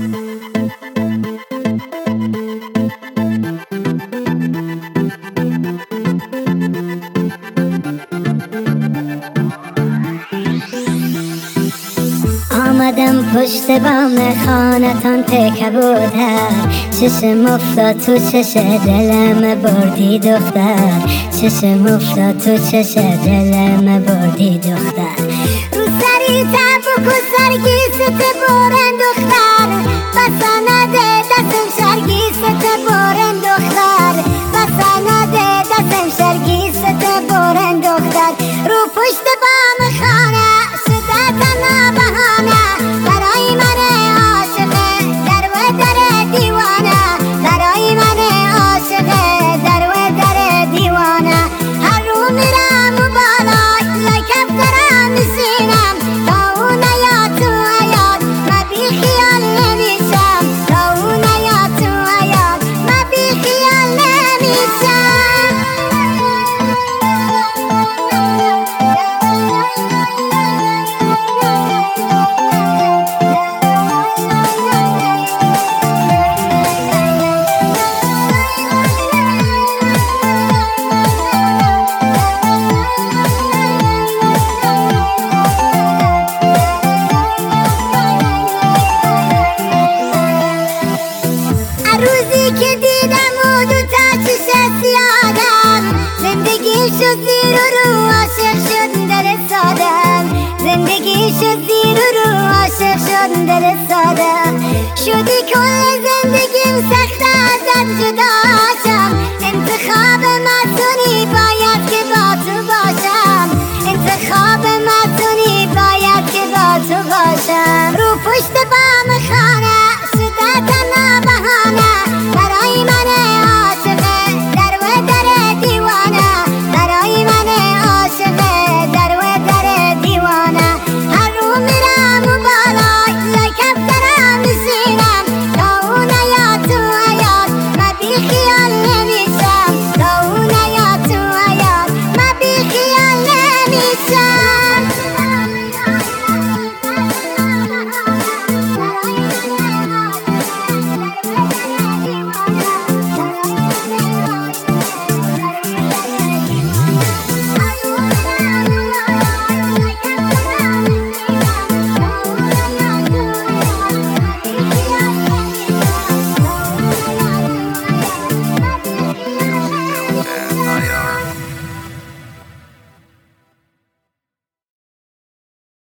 آمدم پشت بام خانتان کبوتر، چشم افتاد تو چش دلم بردی دختر، چشم افتاد تو چش دلم بردی دختر. رو سری تبوک و سرگیست بارن دختر، بسانده دستم شرگیست بارن دختر، بسانده دستم شرگیست بارن دختر. رو پشت بام خانه شده تنها بهانه، برای من عاشقه در و در دیوانه، برای من عاشقه در و در دیوانه. هر رو میرم و بالای لای کفترم میشینم، تا اون نیاد تو حیات من بی خیال نمیشم، تا اون نیاد تو حیات من بی خیال نمیشم. روزی که دیدم و دو تا چشم سیادم، زندگی شد زیر و رو عاشق شد دل سادم، زندگی شد زیر و رو عاشق شد دل سادم. شدی کل زندگیم سخت ازت جدا شم، انتخاب متونی باید که با تو باشم، انتخاب متونی باید که با تو باشم.